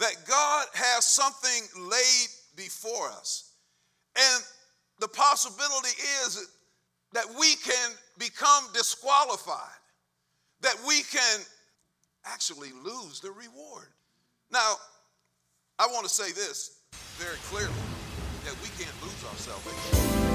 that God has something laid before us. And the possibility is that we can become disqualified, that we can actually lose the reward. Now, I want to say this very clearly, that we can't lose our salvation.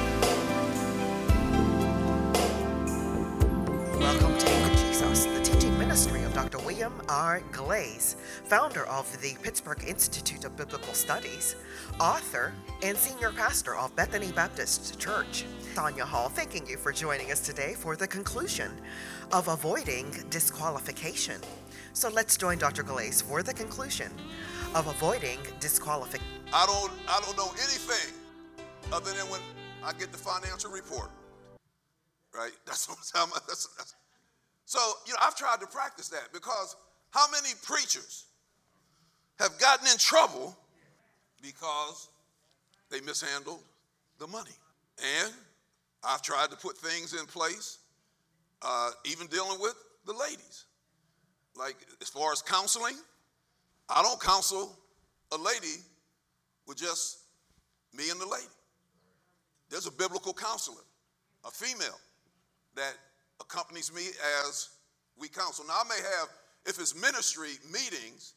Welcome to Anchor Jesus, the teaching ministry of Dr. William R. Glaze, founder of the Pittsburgh Institute of Biblical Studies, author, and senior pastor of Bethany Baptist Church. Tanya Hall, thanking you for joining us today for the conclusion of Avoiding Disqualification. So let's join Dr. Glaze for the conclusion of Avoiding Disqualification. I don't know anything other than when I get the financial report, right? That's what I'm talking about. So, I've tried to practice that, because how many preachers have gotten in trouble because they mishandled the money? And I've tried to put things in place, even dealing with the ladies. Like, as far as counseling, I don't counsel a lady with just me and the lady. There's a biblical counselor, a female, that accompanies me as we counsel. Now, I may have, if it's ministry meetings,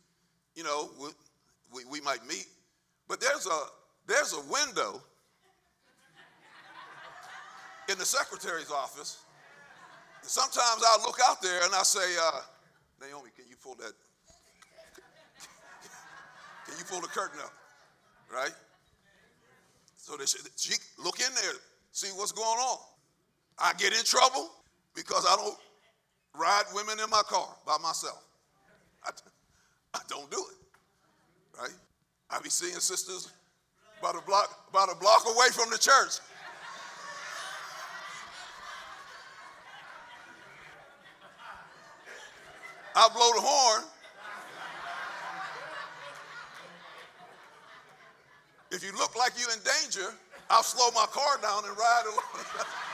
we might meet, but there's a window in the secretary's office. Sometimes I look out there and I say, Naomi, can you pull the curtain up, right? So that she look in there, see what's going on. I get in trouble because I don't ride women in my car by myself. I don't do it, right? I be seeing sisters about a block away from the church. I blow the horn. If you look like you're in danger, I'll slow my car down and ride along.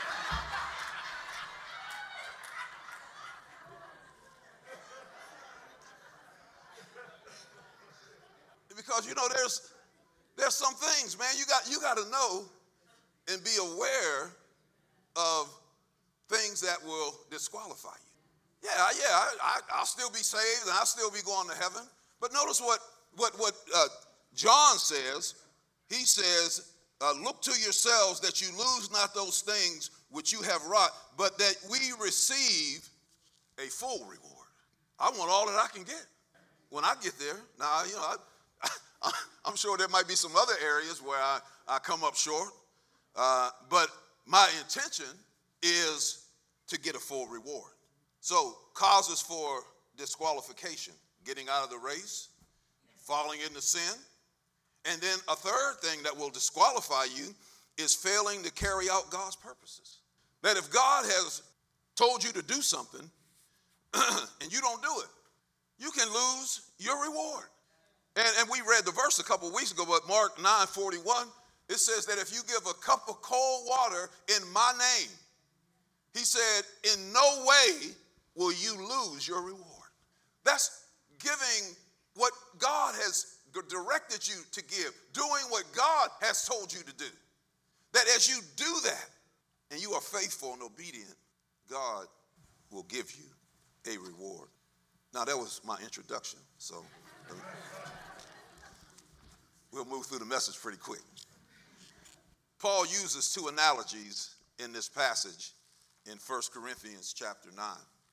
Because there's some things, man, you got to know and be aware of things that will disqualify you. I'll still be saved and I'll still be going to heaven. But notice what John says. He says, look to yourselves that you lose not those things which you have wrought, but that we receive a full reward. I want all that I can get when I get there. Now, I'm sure there might be some other areas where I come up short, but my intention is to get a full reward. So, causes for disqualification: getting out of the race, falling into sin. And then a third thing that will disqualify you is failing to carry out God's purposes. That if God has told you to do something and you don't do it, you can lose your reward. And we read the verse a couple of weeks ago, but Mark 9:41, it says that if you give a cup of cold water in my name, he said, in no way will you lose your reward. That's giving what God has directed you to give, doing what God has told you to do. That as you do that and you are faithful and obedient, God will give you a reward. Now, that was my introduction, so we'll move through the message pretty quick. Paul uses two analogies in this passage in 1 Corinthians chapter 9.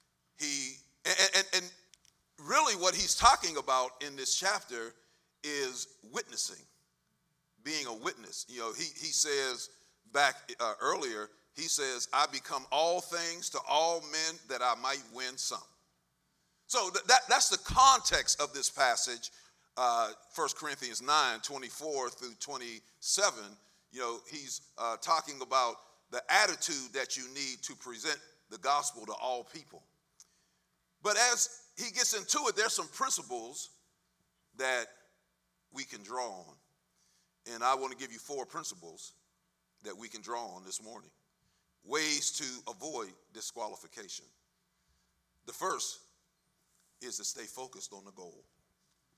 And really what he's talking about in this chapter is witnessing, being a witness. He says back earlier, he says, I become all things to all men that I might win some. So that's the context of this passage, 1 Corinthians 9:24 through 27. He's talking about the attitude that you need to present the gospel to all people. But as he gets into it, there's some principles that we can draw on. And I want to give you 4 principles that we can draw on this morning. Ways to avoid disqualification. The first is to stay focused on the goal.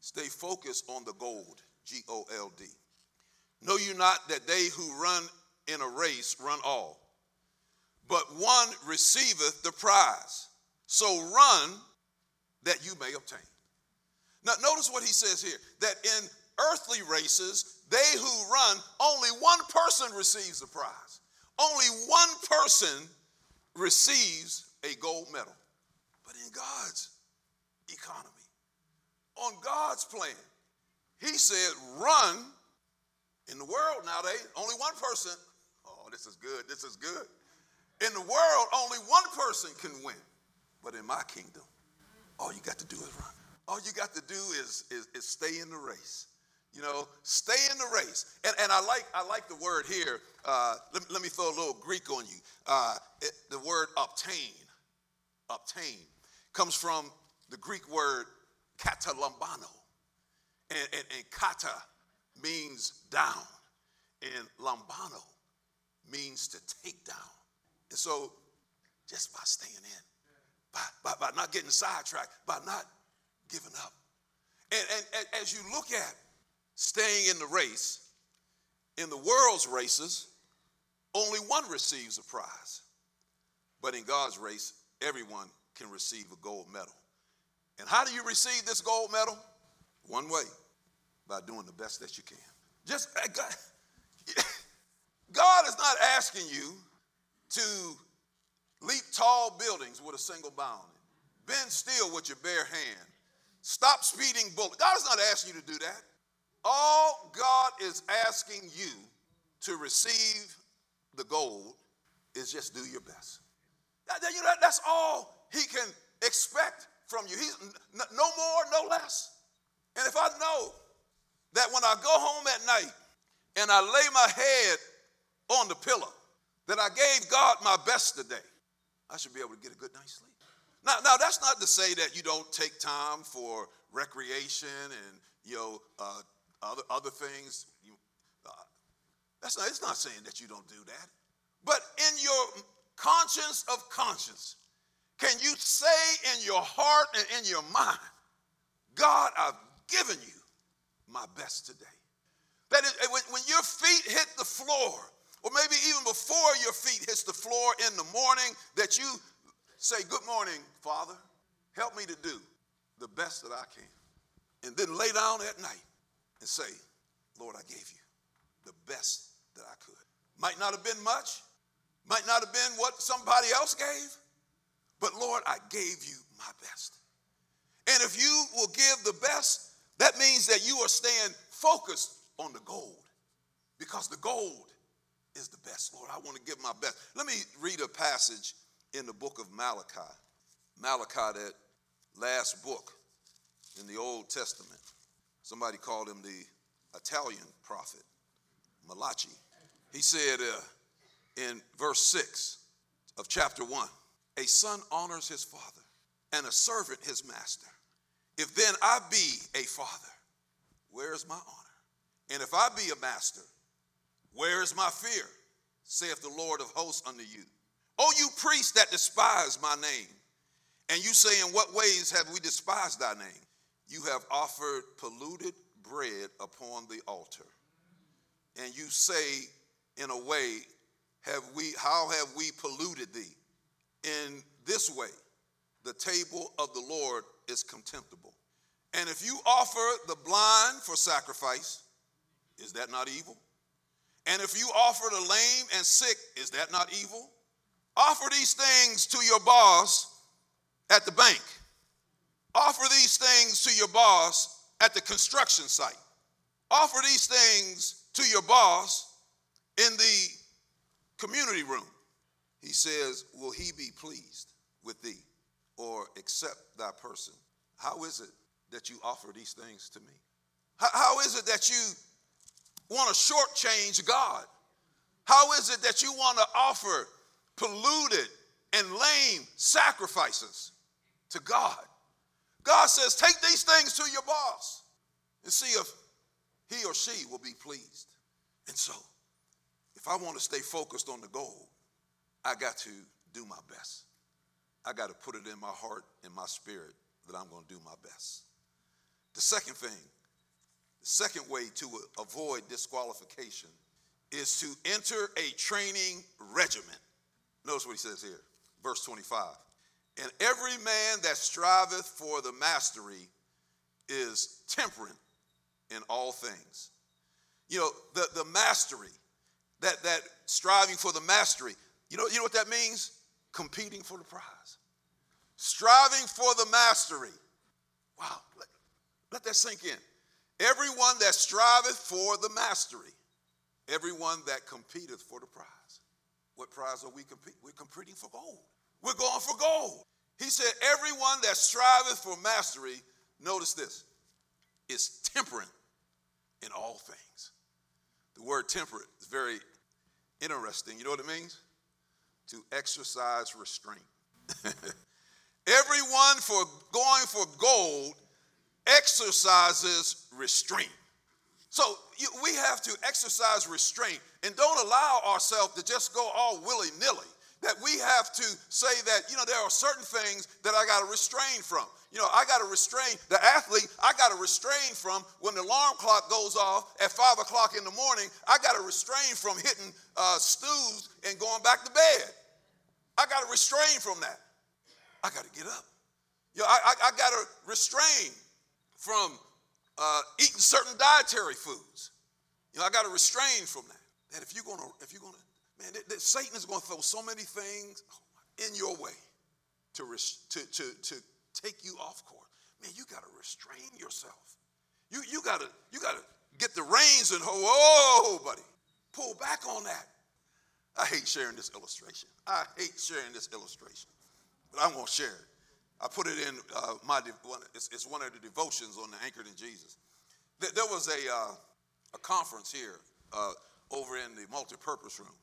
Stay focused on the gold, G-O-L-D. Know you not that they who run in a race run all, but one receiveth the prize. So run that you may obtain. Now notice what he says here, that in earthly races, they who run, only one person receives the prize. Only one person receives a gold medal. But in God's economy, on God's plan, he said, run. In the world nowadays, only one person, oh, this is good, this is good. In the world, only one person can win. But in my kingdom, all you got to do is run. All you got to do is stay in the race. You know, stay in the race. And I like the word here. Let me throw a little Greek on you. The word obtain comes from the Greek word katalambano. And kata means down, and lambano means to take down. And so just by staying in, by not getting sidetracked, by not giving up. And as you look at staying in the race, in the world's races, only one receives a prize. But in God's race, everyone can receive a gold medal. And how do you receive this gold medal? One way, by doing the best that you can. God is not asking you to leap tall buildings with a single bound, bend still with your bare hand, stop speeding bullets. God is not asking you to do that. All God is asking you to receive the gold is just do your best. That's all he can expect from you. He's no more, no less. And if I know that when I go home at night and I lay my head on the pillow, that I gave God my best today, I should be able to get a good night's sleep. Now that's not to say that you don't take time for recreation and other things. It's not saying that you don't do that. But in your conscience of conscience, can you say in your heart and in your mind, God, I've given you my best today? That is, when your feet hit the floor, or maybe even before your feet hits the floor in the morning, that you say, good morning, Father, help me to do the best that I can. And then lay down at night and say, Lord, I gave you the best that I could. Might not have been much, might not have been what somebody else gave, but Lord, I gave you my best. And if you will give the best, that means that you are staying focused on the gold, because the gold is the best. Lord, I want to give my best. Let me read a passage in the book of Malachi. Malachi, that last book in the Old Testament. Somebody called him the Italian prophet, Malachi. He said in verse 6 of chapter 1, a son honors his father and a servant his master. If then I be a father, where is my honor? And if I be a master, where is my fear? Saith the Lord of hosts unto you. O you priests that despise my name, and you say, in what ways have we despised thy name? You have offered polluted bread upon the altar. And you say, in a way, how have we polluted thee? In this way, the table of the Lord is contemptible. And if you offer the blind for sacrifice, is that not evil? And if you offer the lame and sick, is that not evil? Offer these things to your boss at the bank. Offer these things to your boss at the construction site. Offer these things to your boss in the community room. He says, will he be pleased with thee or accept thy person? How is it that you offer these things to me? How is it that you want to shortchange God? How is it that you want to offer polluted and lame sacrifices to God? God says, take these things to your boss and see if he or she will be pleased. And so, if I want to stay focused on the goal, I got to do my best. I got to put it in my heart and my spirit that I'm going to do my best. The second thing, the second way to avoid disqualification is to enter a training regimen. Notice what he says here, verse 25. And every man that striveth for the mastery is temperate in all things. You know, the mastery, that striving for the mastery, you know what that means? Competing for the prize. Striving for the mastery. Wow, let that sink in. Everyone that striveth for the mastery, everyone that competeth for the prize. What prize are we competing? We're competing for gold. We're going for gold. He said, everyone that striveth for mastery, notice this, is temperate in all things. The word temperate is very interesting. You know what it means? To exercise restraint. Everyone for going for gold exercises restraint. So we have to exercise restraint and don't allow ourselves to just go all willy-nilly. That we have to say that, there are certain things that I got to restrain from. I got to restrain the athlete. I got to restrain from when the alarm clock goes off at 5 o'clock in the morning. I got to restrain from hitting snooze and going back to bed. I got to restrain from that. I got to get up. I got to restrain from eating certain dietary foods. I got to restrain from that. That if you're gonna, man, Satan is going to throw so many things in your way to take you off course. Man, you got to restrain yourself. You got to get the reins and hold. Whoa, buddy, pull back on that. I hate sharing this illustration. But I'm going to share it. I put it in it's one of the devotions on the Anchored in Jesus. There was a conference here over in the multipurpose room.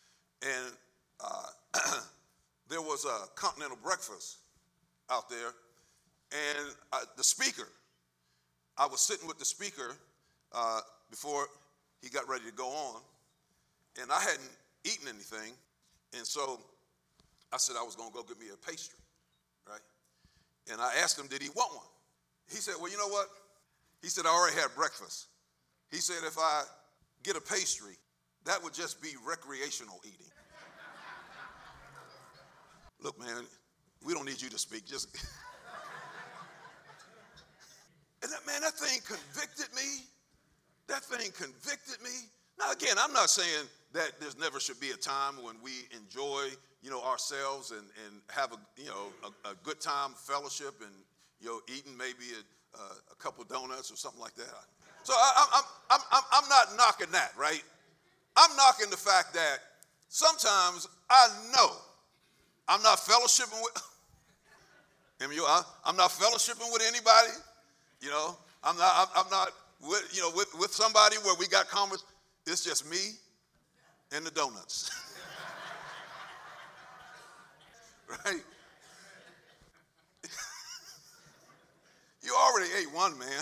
And there was a continental breakfast out there. And the speaker, I was sitting with the speaker before he got ready to go on. And I hadn't eaten anything. And so I said I was going to go get me a pastry, right? And I asked him, did he want one? He said, well, you know what? He said, I already had breakfast. He said, if I get a pastry, that would just be recreational eating. Look, man, we don't need you to speak. Just and that thing convicted me. Now, again, I'm not saying that there's never should be a time when we enjoy, ourselves and have a good time, fellowship, and eating maybe a couple donuts or something like that. So I'm not knocking that, right? I'm knocking the fact that sometimes I know I'm not fellowshipping with. I'm not fellowshipping with anybody. I'm not with somebody where we got conversation. It's just me and the donuts. Right? You already ate one, man.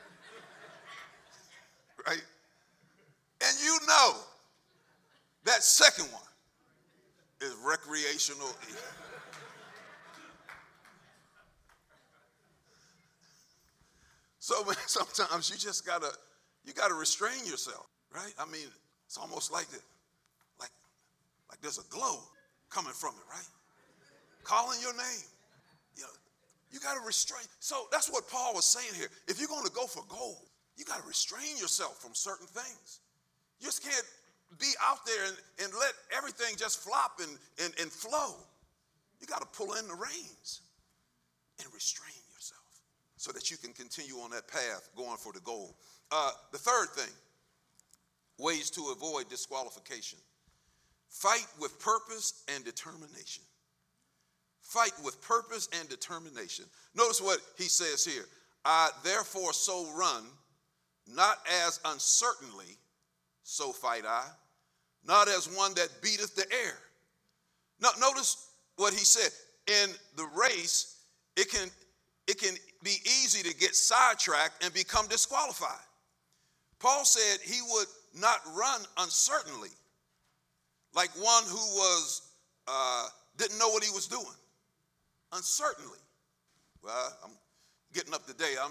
Right? And that second one is recreational eating. So man, sometimes you just gotta restrain yourself, right? I mean, it's almost like there's a glow coming from it, right? Calling your name. You got to restrain. So that's what Paul was saying here. If you're going to go for gold, you got to restrain yourself from certain things. You just can't be out there and let everything just flop and flow. You got to pull in the reins and restrain yourself so that you can continue on that path going for the goal. The third thing, ways to avoid disqualification. Fight with purpose and determination. Fight with purpose and determination. Notice what he says here. I therefore so run, not as uncertainly, so fight I, not as one that beateth the air. Now, notice what he said. In the race, it can be easy to get sidetracked and become disqualified. Paul said he would not run uncertainly, like one who was didn't know what he was doing. Uncertainly. Well, I'm getting up today.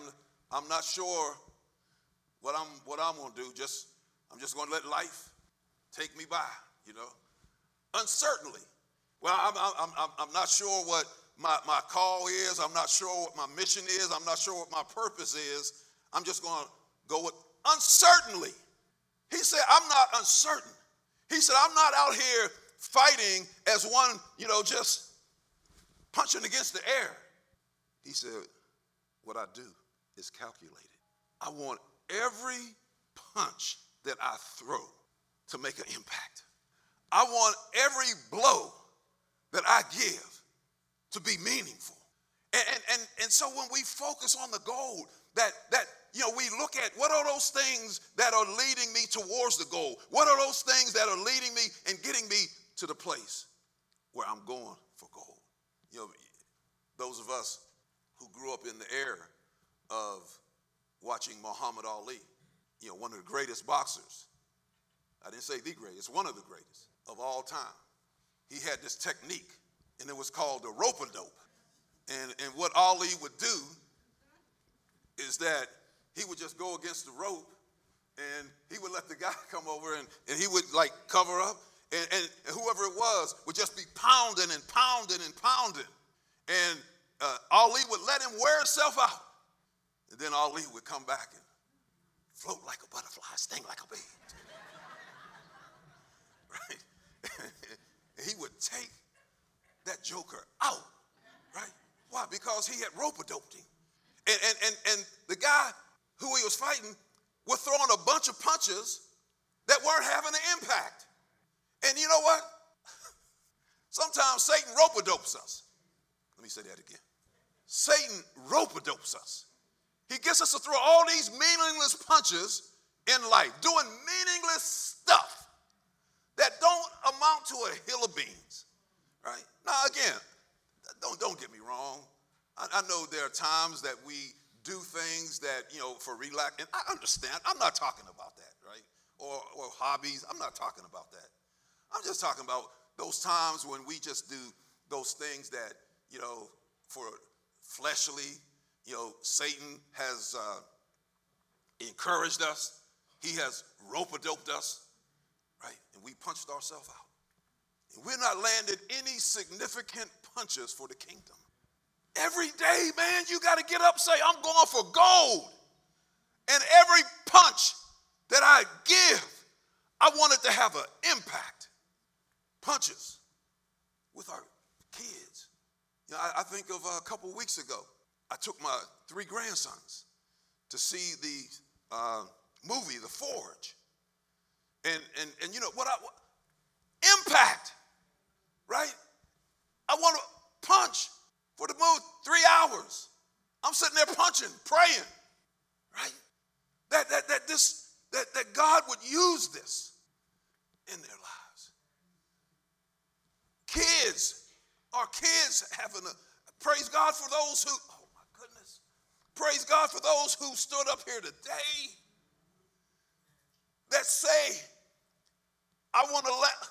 I'm not sure what I'm going to do. I'm just going to let life take me by, you know. Uncertainly. Well, I'm not sure what my call is. I'm not sure what my mission is. I'm not sure what my purpose is. I'm just going to go with uncertainly. He said, I'm not uncertain. He said, I'm not out here fighting as one, just punching against the air. He said, what I do is calculated. I want every punch that I throw to make an impact. I want every blow that I give to be meaningful. And so when we focus on the goal, that we look at what are those things that are leading me towards the goal? What are those things that are leading me and getting me to the place where I'm going for gold? Those of us who grew up in the era of watching Muhammad Ali, one of the greatest boxers. I didn't say the greatest, one of the greatest of all time. He had this technique, and it was called the rope-a-dope. And what Ali would do is that he would just go against the rope, and he would let the guy come over, and he would like cover up, and whoever it was would just be pounding and pounding and pounding. And Ali would let him wear himself out. And then Ali would come back and float like a butterfly, sting like a bee. Right? He would take that joker out, right? Why? Because he had rope-a-doped him. And the guy who he was fighting was throwing a bunch of punches that weren't having an impact. And you know what? Sometimes Satan rope-a-dopes us. Let me say that again. Satan rope-a-dopes us. He gets us to throw all these meaningless punches in life, doing meaningless stuff that don't amount to a hill of beans, right? Now, again, don't get me wrong. I know there are times that we do things that, for relax, and I understand. I'm not talking about that, right? Or hobbies. I'm not talking about that. I'm just talking about those times when we just do those things that, for fleshly, Satan has encouraged us. He has rope-a-doped us, right? And we punched ourselves out. And we're not landed any significant punches for the kingdom. Every day, man, you got to get up and say, I'm going for gold. And every punch that I give, I want it to have an impact. Punches with our kids. I think of a couple of weeks ago, I took my 3 grandsons to see the movie, The Forge. And impact, right? I want to punch for the movie 3 hours. I'm sitting there punching, praying, right? That God would use this in their lives. Our kids having praise God for those who, oh my goodness, praise God for those who stood up here today that say, I want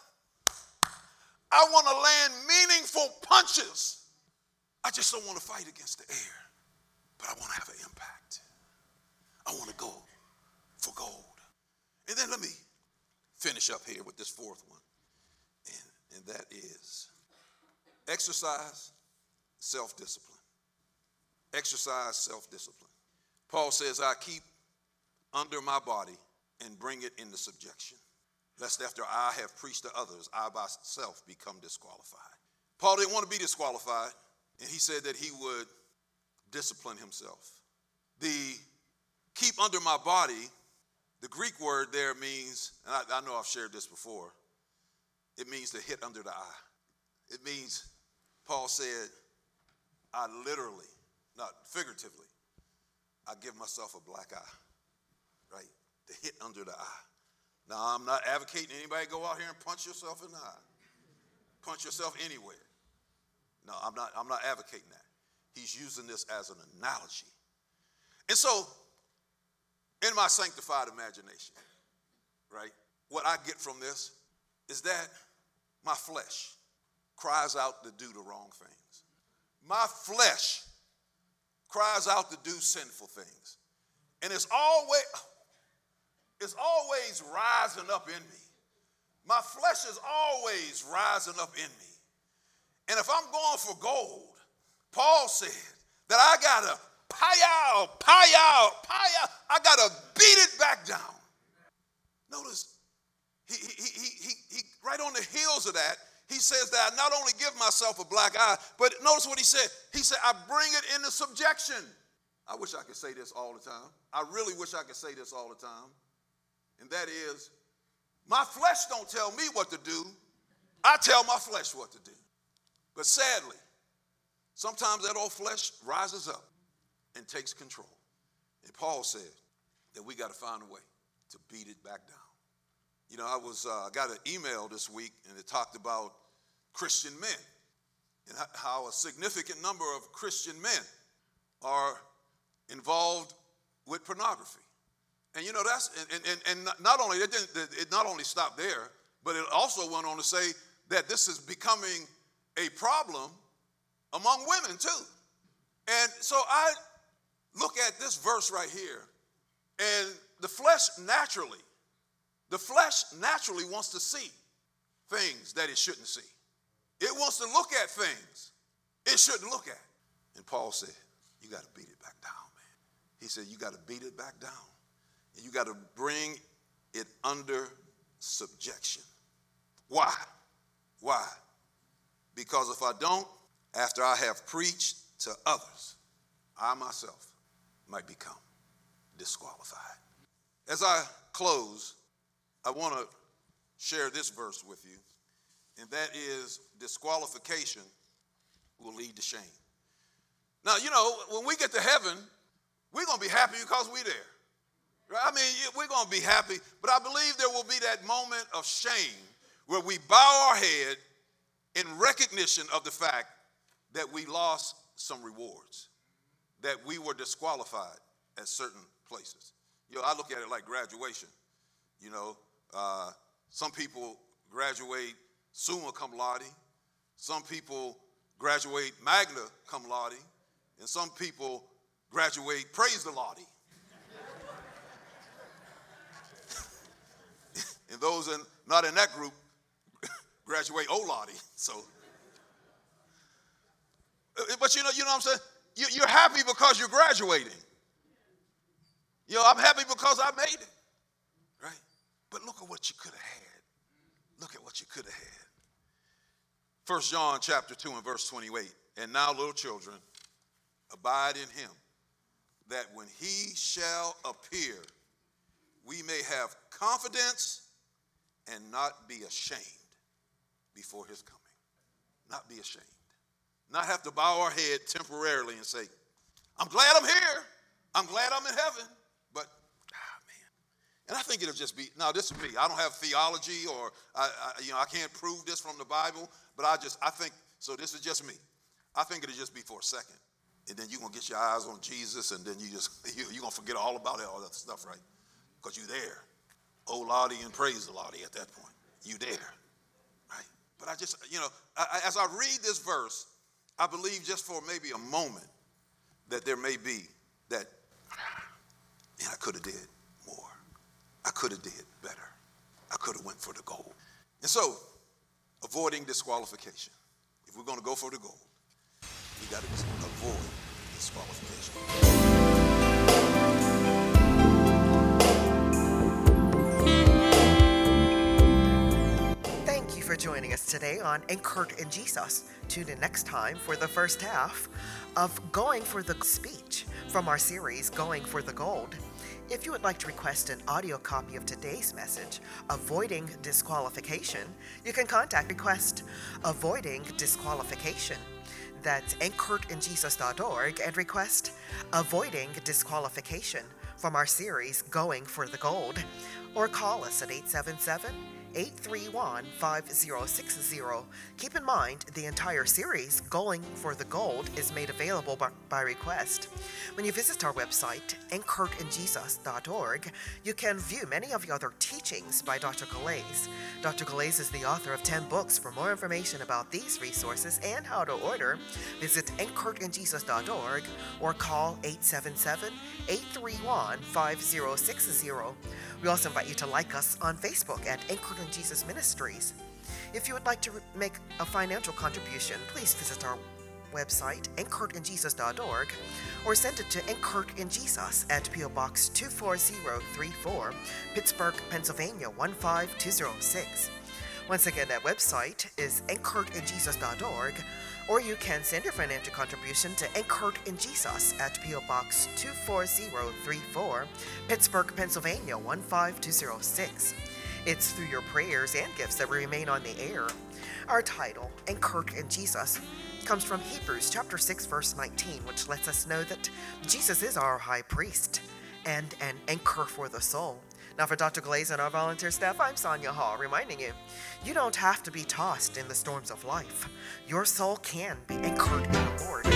to land meaningful punches. I just don't want to fight against the air, but I want to have an impact. I want to go for gold. And then let me finish up here with this 4th one, and that is exercise self-discipline. Exercise self-discipline. Paul says, I keep under my body and bring it into subjection, lest after I have preached to others, I myself become disqualified. Paul didn't want to be disqualified, and he said that he would discipline himself. The keep under my body, the Greek word there means, and I know I've shared this before, it means to hit under the eye. It means, Paul said, I literally, not figuratively, I give myself a black eye, right? To hit under the eye. Now, I'm not advocating anybody go out here and punch yourself in the eye. Punch yourself anywhere. No, I'm not advocating that. He's using this as an analogy. And so, in my sanctified imagination, right, what I get from this is that my flesh cries out to do the wrong things. My flesh cries out to do sinful things. And it's always rising up in me. My flesh is always rising up in me. And if I'm going for gold, Paul said that I gotta pie out. I gotta beat it back down. Notice, he right on the heels of that, he says that I not only give myself a black eye, but notice what he said. He said, I bring it into subjection. I wish I could say this all the time. I really wish I could say this all the time. And that is, my flesh don't tell me what to do. I tell my flesh what to do. But sadly, sometimes that old flesh rises up and takes control. And Paul said that we got to find a way to beat it back down. You know, I got an email this week, and it talked about Christian men and how a significant number of Christian men are involved with pornography. And you know, that's and not only it not only stopped there, but it also went on to say that this is becoming a problem among women too. And so I look at this verse right here, and the flesh naturally wants to see things that it shouldn't see. It wants to look at things it shouldn't look at. And Paul said, you got to beat it back down, man. He said, you got to beat it back down. And you got to bring it under subjection. Why? Why? Because if I don't, after I have preached to others, I myself might become disqualified. As I close, I want to share this verse with you, and that is disqualification will lead to shame. Now, you know, when we get to heaven, we're going to be happy because we're there. Right? I mean, we're going to be happy, but I believe there will be that moment of shame where we bow our head in recognition of the fact that we lost some rewards, that we were disqualified at certain places. You know, I look at it like graduation. You know, some people graduate summa cum laude, some people graduate magna cum laude, and some people graduate praise the Lord. And those not in that group graduate o laude. So, but you know what I'm saying? You're happy because you're graduating. You know, I'm happy because I made it, right? But look at what you could have had. Look at what you could have had. 1 John chapter 2 and verse 28. And now, little children, abide in him, that when he shall appear, we may have confidence and not be ashamed before his coming. Not be ashamed. Not have to bow our head temporarily and say, I'm glad I'm here. I'm glad I'm in heaven. But, man. And I think it'll just be, now this is me. I don't have theology or, I can't prove this from the Bible, but I think, so this is just me. I think it'll just be for a second. And then you're going to get your eyes on Jesus, and then you're going to forget all about it, all that stuff, right? Because you're there. Oh, Lottie, and praise the Lottie at that point. You there, right? But I just, as I read this verse, I believe just for maybe a moment that there may be that, man, I could have did more. I could have did better. I could have went for the gold. And so, avoiding disqualification. If we're going to go for the gold, we got to avoid disqualification. Thank you for joining us today on Anchored in Jesus. Tune in next time for the first half of Going for the Speech from our series Going for the Gold. If you would like to request an audio copy of today's message, Avoiding Disqualification, you can contact Request Avoiding Disqualification. That's anchoredinjesus.org and request Avoiding Disqualification from our series Going for the Gold. Or call us at 831-5060. Keep in mind, the entire series, Going for the Gold, is made available by request. When you visit our website, anchoredinjesus.org, you can view many of the other teachings by Dr. Galais. Dr. Galais is the author of 10 books. For more information about these resources and how to order, visit anchoredinjesus.org or call 877-831-5060. We also invite you to like us on Facebook at Anchored in Jesus Ministries. If you would like to make a financial contribution, please visit our website, anchoredinjesus.org, or send it to Anchored in Jesus at P.O. Box 24034, Pittsburgh, Pennsylvania 15206. Once again, that website is anchoredinjesus.org, or you can send your financial contribution to Anchored in Jesus at P.O. Box 24034, Pittsburgh, Pennsylvania 15206. It's through your prayers and gifts that we remain on the air. Our title, Anchored in Jesus, comes from Hebrews chapter 6, verse 19, which lets us know that Jesus is our high priest and an anchor for the soul. Now, for Dr. Galais and our volunteer staff, I'm Sonia Hall, reminding you, you don't have to be tossed in the storms of life. Your soul can be anchored in the Lord.